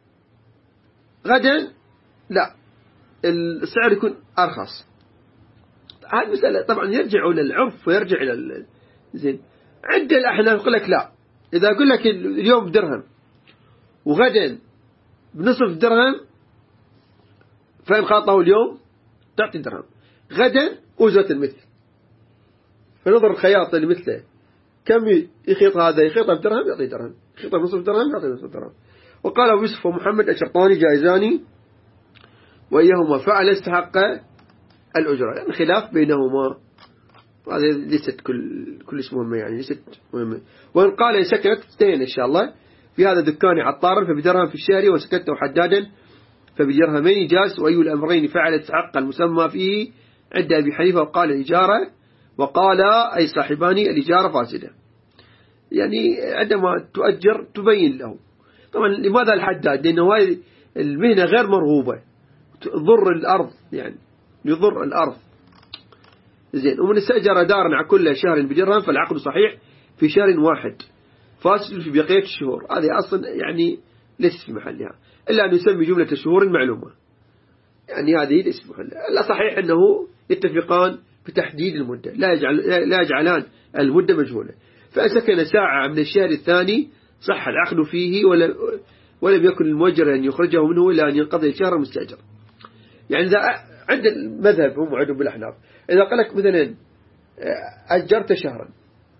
غدا لا السعر يكون أرخص. هذه مسألة طبعا يرجع إلى العرف ويرجع إلى زين. عند الأحناف يقول لك لا، إذا أقول لك اليوم بدرهم وغدا بنصف درهم فإن خاطه اليوم تعطي درهم، غدا أجرة المثل. فنظر الخياط اللي مثله كم يخيط هذا، يخيطه بدرهم يعطي درهم، يخيطه بنصف درهم يعطي نصف درهم. وقال أبو يوسف ومحمد الشرطاني جائزان وإيهما فعل استحق الأجرة، يعني خلاف بينهما. هذه ليست كلش مهمة، يعني ليست مهمة. وإن قال إن سكنت اثنين إن شاء الله في هذا دكاني عطارا فبدرهم في الشهر، وسكته حدادا فبدرهمين جاز، وأي الأمرين فعل استحق المسمى فيه عند أبي حنيفة. وقال الإجارة، وقال أي صاحبان الإجارة فاسدة، يعني عندما تؤجر تبين له. طبعا لماذا الحداد؟ لأنه هذه المهنة غير مرغوبة، تضر الأرض، يعني يضر الأرض. زين. ومن استأجر دارا على كل شهر بدرهم فالعقد صحيح في شهر واحد، فاسد في بقية الشهور. هذه أصلا يعني ليس في محلها إلا أن يسمي جملة شهور معلومة، يعني هذه ليس في محلها. لا صحيح أنه يتفقان بتحديد المدة، لا يجعلان المدة مجهولة. فأسكن ساعة من الشهر الثاني صح العقد فيه، ولم يكن المؤجر أن يخرجه منه إلا أن ينقضي الشهر المستأجر. يعني إذا عند المذهب هم عندهم بالأحناف، إذا قال لك مثلا أجرت شهرا،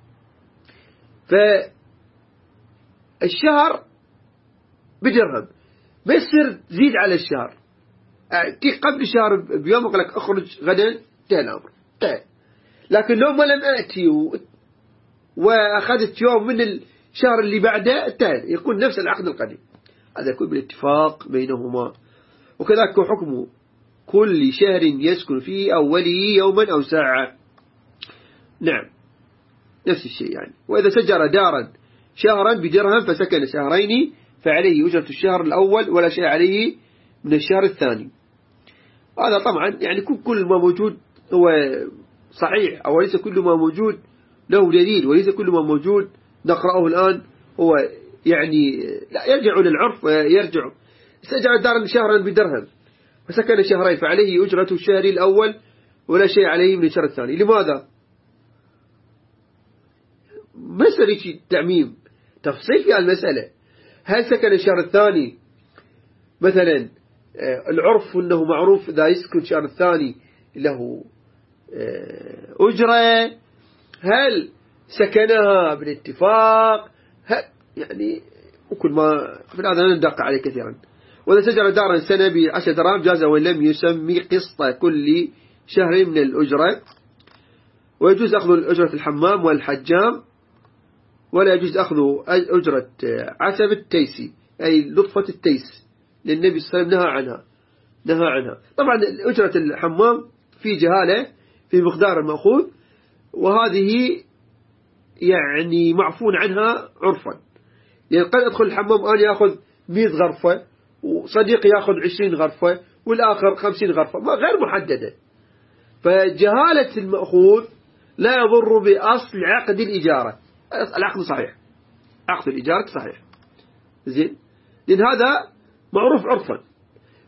فالشهر بدرهم، ما يصير تزيد على الشهر. قبل الشهر بيوم قال لك أخرج غدا، انتهى الأمر انتهى. لكن لو ما لم أتي وأخذت يوم من الشهر اللي بعده انتهى، يكون نفس العقد القديم. هذا يكون بالاتفاق بينهما. وكذلك حكمه كل شهر يسكن فيه أوله يوما أو ساعة. نعم نفس الشيء يعني. وإذا سجر دارا شهرا بدرهم فسكن شهرين فعليه أجرة الشهر الأول ولا شيء عليه من الشهر الثاني. هذا طبعا يعني كل ما موجود هو صحيح، أو ليس كل ما موجود له دليل، وليس كل ما موجود نقرأه الآن هو يعني لا يرجع للعرف ويرجع. سجر دارا شهرا بدرهم فسكن شهرين فعليه أجرة الشهر الأول ولا شيء عليه من الشهر الثاني. لماذا؟ مسألة تعميم تفصيل في المسألة. هل سكن الشهر الثاني مثلا العرف أنه معروف إذا يسكن الشهر الثاني له أجرة، هل سكنها بالاتفاق، يعني وكل ما في هذا لا ندق عليه كثيرا. وإذا سجر دارا سنة ب10 دراهم جاز وإن لم يسمي قسط كل شهر من الأجرة. ويجوز أخذ أجرة الحمام والحجام، ولا يجوز أخذ أجرة عتب التيسي أي لطفة التيس، للنبي صلى الله عليه وسلم نهى عنها. طبعا أجرة الحمام في جهالة في مقدار المأخوذ، وهذه يعني معفون عنها عرفا. يعني قد أدخل الحمام أنا يأخذ 100 غرفة، وصديقي يأخذ 20 غرفة، والآخر 50 غرفة، ما غير محددة. فجهالة المأخوذ لا يضر بأصل عقد الإجارة. العقد صحيح، عقد الإجارة صحيح زين، لأن هذا معروف عرفا.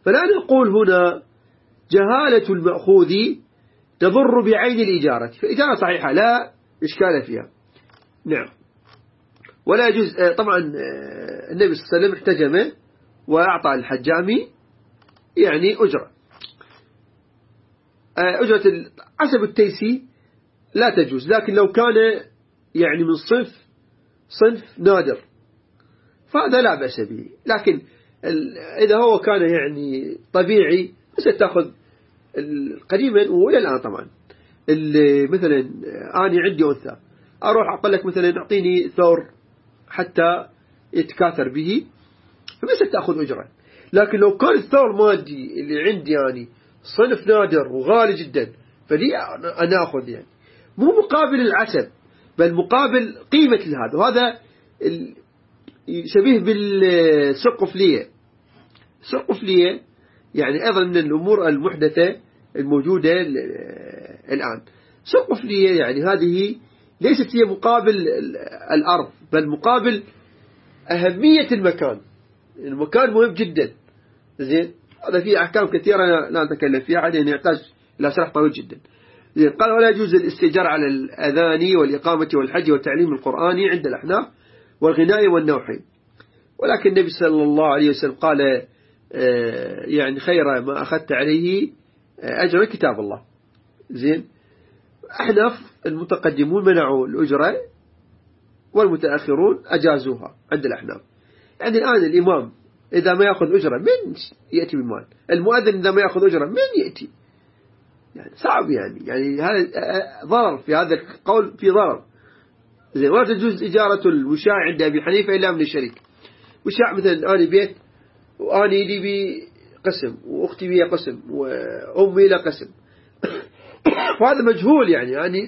فلا نقول هنا جهالة المأخوذ تضر بعين الإجارة، فإجارة صحيحة لا إشكال فيها. نعم. ولا يجوز طبعا النبي صلى الله عليه وسلم احتجم وأعطى الحجامي يعني أجرة حسب التيسي لا تجوز، لكن لو كان يعني من صنف نادر فهذا لا بأس به. لكن إذا هو كان يعني طبيعي ستأخذ قديما وإلى الآن طبعا مثلا أنا عندي أنثى أروح أقول لك مثلا أعطيني ثور حتى يتكاثر به فما ستأخذ أجرة. لكن لو كان الثور مادي اللي عندي يعني صنف نادر وغالي جدا فلي أنا أخذ يعني مو مقابل العسل بل مقابل قيمة هذا. وهذا شبيه بالسقفلية. السقفلية يعني أيضا من الأمور المحدثة الموجودة الآن. السقفلية يعني هذه ليست هي مقابل الأرض بل مقابل أهمية المكان. المكان مهم جدا. زين هذا فيه أحكام كثيرة لا نتكلم فيها عادي يحتاج إلى شرح طويل جدا. زين قال ولا يجوز الاستئجار على الأذان والإقامة والحج والتعليم القرآني عند الأحناف والغناء والنوحي. ولكن النبي صلى الله عليه وسلم قال يعني خير ما أخذت عليه أجر كتاب الله. زين أحناف المتقدمون منعوا الأجرة والمتأخرون أجازوها عند الأحناف. يعني الآن الإمام إذا ما يأخذ أجرة من يأتي بالمال؟ المؤذن إذا ما يأخذ أجرة من يأتي؟ يعني صعب يعني هذا ضرر في هذا القول في ضرر. زين ولا تجوز إجارة الوشاع عند أبي حنيفة إلا من الشريك. وشاع مثلا أنا بيت وأنا لي بي قسم وأختي بي قسم وأمي لا قسم وهذا مجهول يعني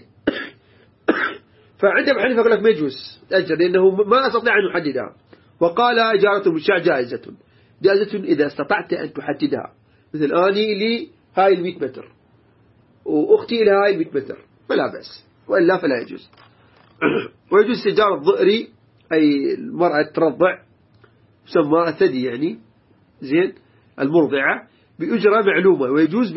فعند أبي حنيفة يقول لك ما يجوز تأجر لأنه ما أستطيع أن أحددها. وقال إجارة الوشاع جائزة إذا استطعت أن تحددها. مثل أني لي هاي 100 متر وأختي إلى هاي 100 متر فلا بأس وإلا فلا يجوز. ويجوز استئجار الضئري أي المرأة ترضع يسمى الثدي يعني زين المرضعة بأجرة معلومة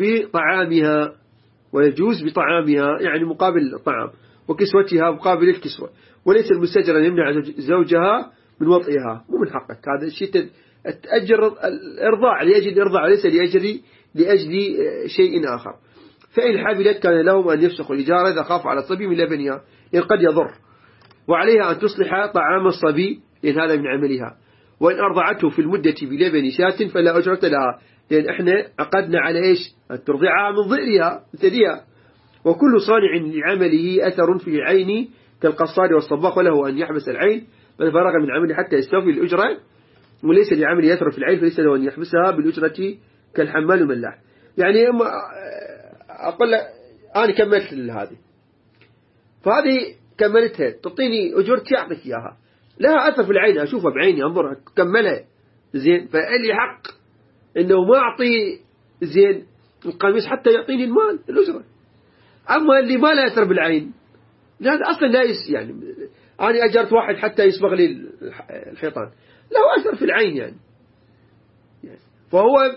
ويجوز بطعامها يعني مقابل الطعام وكسوتها مقابل الكسوة. وليس المستأجر أن يمنع زوجها من وطئها مو من حقك. هذا الشيء تأجر الإرضاع لأجل الإرضاع وليس لأجل شيء آخر. فإن حبلت كان لهم أن يفسخوا الإجارة إذا خافوا على الصبي من لبنها لأن قد يضر. وعليها أن تصلح طعام الصبي لأن هذا من عملها. وإن أرضعته في المدة بلبن شاة فلا أجرة لها لأن إحنا عقدنا على إيش أن ترضعها من ضئرها ثديها. وكل صانع لعمله أثر في العين كالقصار والصباغ وله أن يحبس العين من فرغ من عمله حتى يستوفي الأجرة وليس لعمله أثر في العين فليس له أن يحبسها بالأجرة كالحمال والملاح. يعني أقول لك أنا كملت هذه فهذه كملتها تعطيني أجرتي أعطيك إياها لها أثر في العين أشوفها بعيني أنظرها كملها زين فاللي حق إنه ما أعطي زين القميص حتى يعطيني المال الأجرة. أما اللي ما لا أثر بالعين هذا أصلا لا يعني أنا أجرت واحد حتى يصبغ لي الحيطان له أثر في العين يعني فهو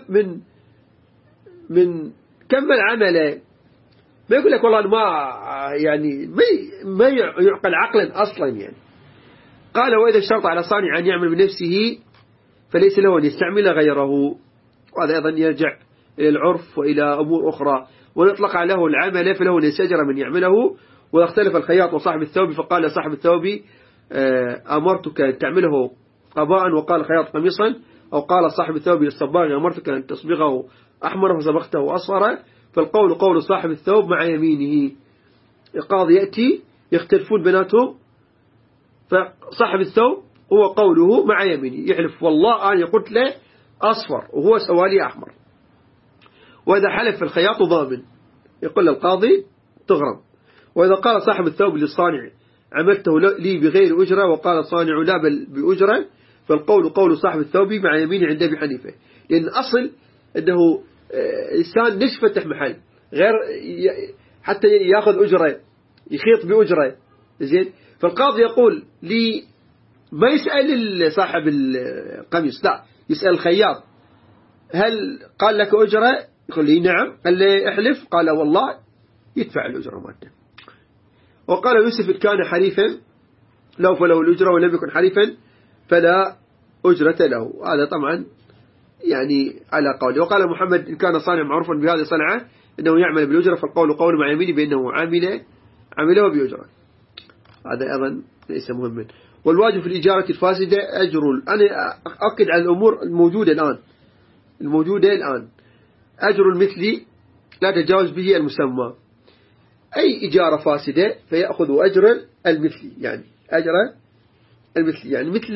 من كمل عمله ما يقول لك والله ما يعني ما يعقل عقلا أصلا يعني. قال وإذا اشترط على صانع أن يعمل بنفسه فليس له أن يستعمل غيره. وهذا أيضا يرجع إلى العرف وإلى أمور أخرى. ونطلق له العمل فله أن يستأجر من يعمله. ويختلف الخياط وصاحب الثوب فقال صاحب الثوب أمرتك أن تعمله قضاء وقال خياط قميصا. أو قال صاحب الثوب للصباغ أمرتك أن تصبغه أحمر فصبغته أصفر. فالقول قول صاحب الثوب مع يمينه. القاضي يأتي يختلفون بيناتهم فصاحب الثوب هو قوله مع يمينه يحلف والله أنا قلت له أصفر وهو سوالي أحمر. وإذا حلف الخياط ضامن يقول القاضي تغرم. وإذا قال صاحب الثوب للصانع عملته لي بغير أجرة وقال الصانع لا بل بأجرة فالقول قول صاحب الثوب مع يمينه عند أبي حنيفة. لأن أصل أنه إنسان ليش فتح محل غير حتى يأخذ أجرة يخيط بأجرة زين. فالقاضي يقول لي ما يسأل صاحب القميص لا يسأل الخياط هل قال لك أجرة؟ يقول لي نعم. قال لي احلف؟ قال والله، يدفع الأجرة مالته. وقال يوسف إن كان حريفا لو فله الأجرة، ولم يكن حريفا فلا أجرة له. هذا طبعا يعني على قوله. وقال محمد إن كان صانع معروفا بهذه صنعة إنه يعمل بالأجرة، فالقول قول مع يمينه بأنه عمله بأجرة. هذا أيضا ليس مهما. والواجب في الإجارة الفاسدة أجر. أنا أؤكد على الأمور الموجودة الآن. أجر المثلي لا تجاوز به المسمى. أي إجارة فاسدة فيأخذ أجر المثلي، يعني أجر المثلي. يعني مثل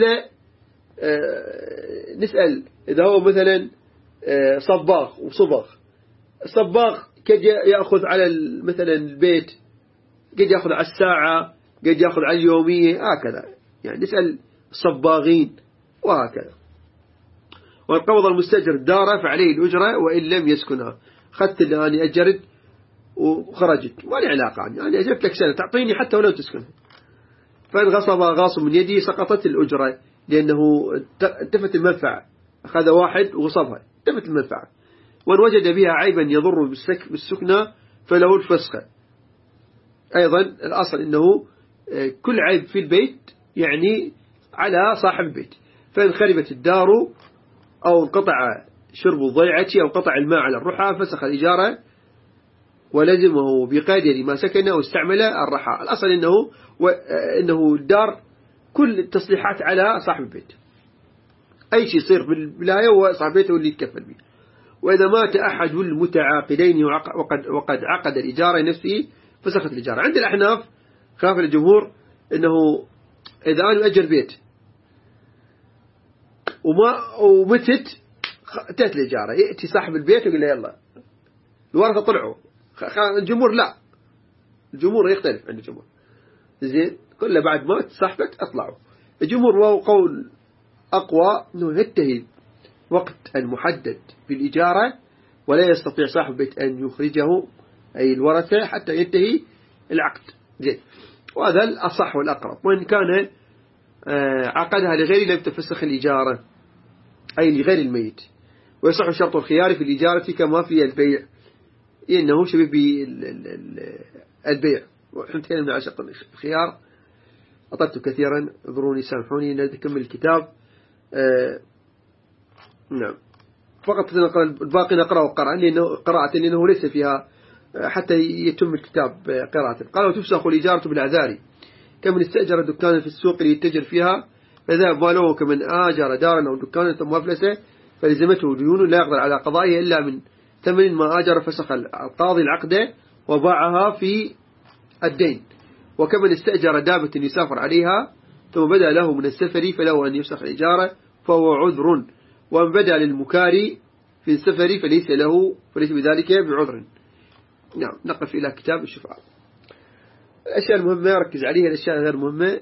نسأل إذا هو مثلا صباغ وصبغ، الصباغ قد يأخذ على مثلا البيت، قد يأخذ على الساعة، قد يأخذ على اليومية، هكذا. يعني نسأل الصباغين وهكذا. وانقبض المستأجر داره فعليه الأجرة وإن لم يسكنها. أخذت اللي أنا أجرت وخرجت، ما لي علاقة عني، أنا أجرت لك سنة تعطيني حتى ولو تسكنها. فإن غصب غاصب من يدي سقطت الأجرة، لأنه انتفت المنفعة. أخذ واحد وغصبها، انتفت المنفعة. وإن وجد بها عيبا يضر بالسكنة فله الفسخة. أيضا الأصل أنه كل عيب في البيت يعني على صاحب البيت. فإن خربت الدار أو انقطع شرب الضيعة أو انقطع الماء على الرحى فسخ الإجارة ولزمه بقدر ما سكن أو استعمل الرحى. الأصل إنه الدار كل التصليحات على صاحب البيت، أي شيء يصير بالولاية وصاحب بيته اللي يتكفل به. وإذا مات أحد المتعاقدين وقد عقد الإجارة نفسه فسخت الإجارة. عند الأحناف خلاف الجمهور إنه إذا أنا أجر بيت ومتت انتهت الإجارة، يأتي صاحب البيت ويقول له يلا الورثة طلعوا. الجمهور لا، الجمهور يختلف عند الجمهور. زين كله بعد ما صاحبك اطلعوا. الجمهور وهو قول أقوى أنه ينتهي وقت المحدد في الإجارة ولا يستطيع صاحب البيت أن يخرجه أي الورثة حتى ينتهي العقد. زين، وهذا الأصح والأقرب. وإن كان عقدها لغير لم تفسخ الإجارة أي لغير الميت. ويصح شرط الخيار في الإجارة كما في البيع، إنه شبه بالبيع. ونحن نتكلم عن شرط الخيار، أطلت كثيرا، اعذروني سامحوني، نكمل الكتاب. نعم، فقط الباقي نقرأه قراءة لأنه ليس فيها حتى يتم الكتاب قراءة. قال وتفسخ الإجارة بالأعذار كمن استأجر دكانا في السوق ليتجر فيها فذهب ماله، كمن آجر دارا أو دكانا ثم أفلسه فلزمته ديون لا يقدر على قضائه إلا من ثمن ما آجر فسخ القاضي العقد وباعها في الدين. وكمن استأجر دابة يسافر عليها ثم بدأ له من السفر فله أن يفسخ الإجارة فهو عذر. ومن بدأ للمكاري في السفر فليس بذلك بعذر. نعم، نقف إلى كتاب الشفاعة. الأشياء المهمة ركز عليها، الأشياء غير مهمة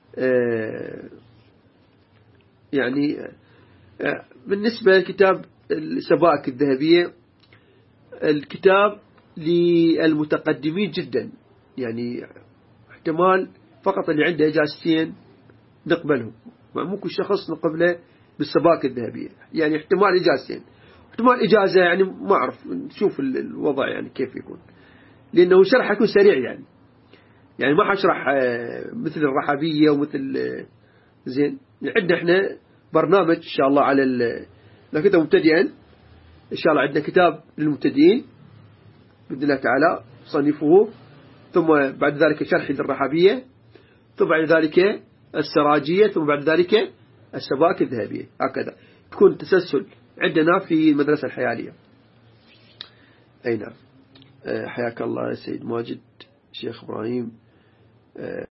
يعني بالنسبة لكتاب السبائك الذهبية، الكتاب للمتقدمين جدا، يعني احتمال فقط اللي عنده إجازتين نقبلهم، ممكن شخص نقبله بالسبائك الذهبية، يعني احتمال إجازتين، احتمال إجازة يعني ما أعرف، نشوف الوضع يعني كيف يكون، لأنه شرح يكون سريع يعني ما حشرح مثل الرحابية ومثل زين. عندنا احنا برنامج إن شاء الله على لو كنت مبتدئا إن شاء الله عندنا كتاب للمبتدئين بإذن الله تعالى صنفه، ثم بعد ذلك شرح للرحابية، ثم بعد ذلك السراجية، ثم بعد ذلك السبائك الذهبية، هكذا تكون تسلسل عندنا في المدرسة الحيالية. أي نعم. حياك الله يا سيد ماجد، شيخ إبراهيم.